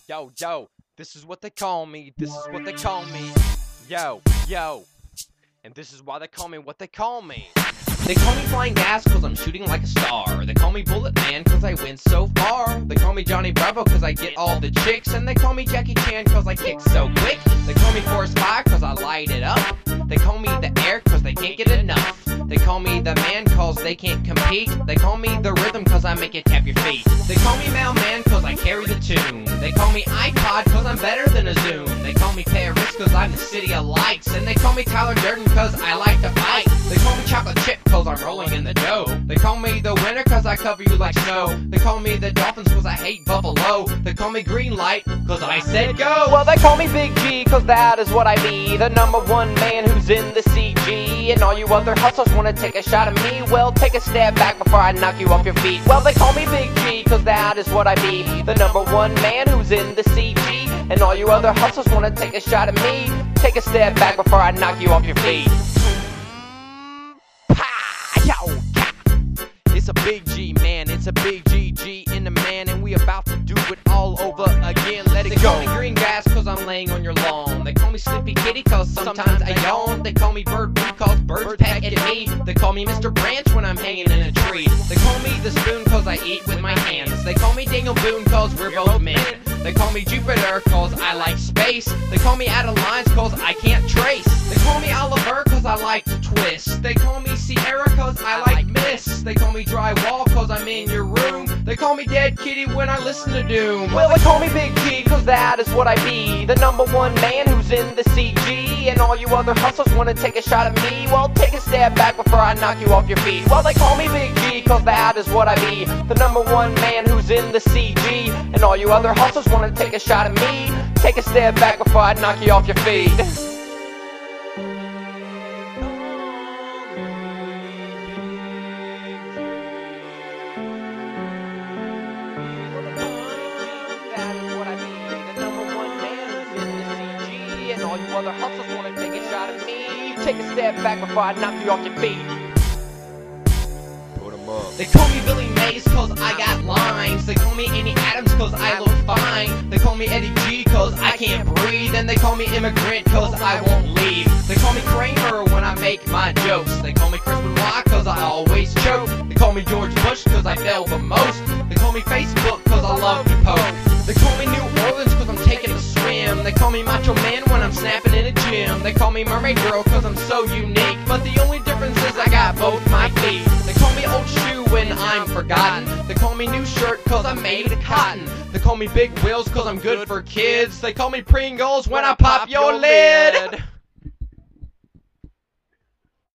Yo, this is what they call me, this is what they call me. Yo, and this is why they call me what they call me. They call me Flying Gas cause I'm shooting like a star. They call me Bullet Man cause I went so far. They call me Johnny Bravo cause I get all the chicks. And they call me Jackie Chan cause I kick so quick. They call me Forrest Fire cause I light it up. They call me the Air cause they can't get enough. They call me the Man cause they can't compete. They call me the Rhythm cause I make you tap your feet. They call me Mailman cause I carry the tune. They call me iPod cause I'm better than a Zoom. They call me Paris cause I'm the city of lights. And they call me Tyler Durden cause I like to fight. They call me Chocolate Chip cause I'm rolling in the dough. They call me the Winter cause I cover you like snow. They call me the Dolphins cause I hate Buffalo. They call me Green Light cause I said go. Well, they call me Big G cause that is what I be. The #1 man who's in the CG. And all you other hustlers wanna take a shot at me. Well, take a step back before I knock you off your feet. Well, they call me Big G cause that is what I be. The #1 man who's in the CG. And all you other hustlers wanna take a shot at me. Take a step back before I knock you off your feet. Yo, it's a Big G, man, it's a Big GG in the man, and we about to do it all over again. Let it go. They call me Green Gas cause I'm laying on your lawn. They call me Sleepy Kitty cause sometimes I yawn. They call me Bird Blue cause birds peck at me. They call me Mr. Branch when I'm hanging in a tree. They call me the Spoon cause I eat with my hands. They call me Daniel Boone cause we're both men. They call me Jupiter cause I like space. They call me Adam Lines cause I can't trace. They call me Oliver cause I like to twist. They call me Sierra cause I like Miss. They call me Drywall cause I'm in your room. They call me Dead Kitty when I listen to Doom. Well, they call me Big G cause that is what I be. The #1 man who's in the CG. And all you other hustlers wanna take a shot at me. Well, take a step back before I knock you off your feet. Well, they call me Big G cause that is what I be. The #1 man who's in the CG. And all you other hustlers wanna take a shot at me. Take a step back before I knock you off your feet. And all you other hustlers wanna take a shot at me. Take a step back before I knock you off your feet. Put 'em up. They call me Billy Mays cause I got lines. They call me Annie Adams cause I look fine. They call me Eddie G cause I can't breathe. And they call me Immigrant cause I won't leave. They call me Kramer when I make my jokes. They call me Chris Benoit cause I always choke. They call me George Bush cause I fail the most. They call me Facebook cause I love to poke. They call me New Orleans cause I'm taking a swim. They call me Macho Man when I'm snapping in a gym. They call me Mermaid Girl cause I'm so unique. But the only difference is I got both my feet. They call me Old Shoe when I'm forgotten. They call me New Shirt cause I'm made of cotton. They call me Big Wheels cause I'm good for kids. They call me Pringles when I pop your lid.